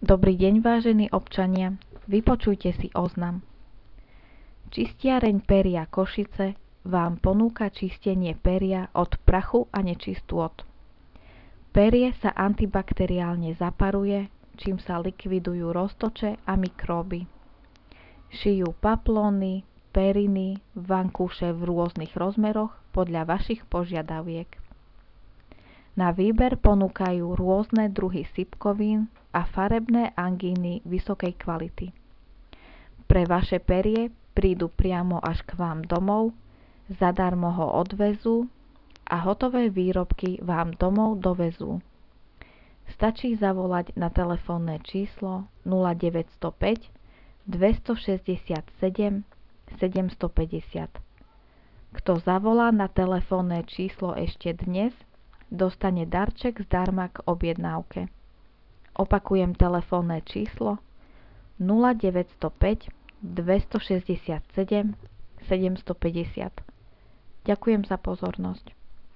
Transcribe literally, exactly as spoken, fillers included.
Dobrý deň, vážení občania, vypočujte si oznam. Čistiareň Peria Košice vám ponúka čistenie peria od prachu a nečistôt. Perie sa antibakteriálne zaparuje, čím sa likvidujú roztoče a mikróby. Šijú paplóny, periny, vankúše v rôznych rozmeroch podľa vašich požiadaviek. Na výber ponúkajú rôzne druhy sypkovín a farebné angíny vysokej kvality. Pre vaše perie prídu priamo až k vám domov, zadarmo ho odvezú a hotové výrobky vám domov dovezú. Stačí zavolať na telefónne číslo nula deväť nula päť, dvestošesťdesiatsedem, sedemstopäťdesiat. Kto zavolá na telefónne číslo ešte dnes, dostane darček zdarma k objednávke. Opakujem telefónne číslo nula deväť nula päť, dvestošesťdesiatsedem, sedemstopäťdesiat. Ďakujem za pozornosť.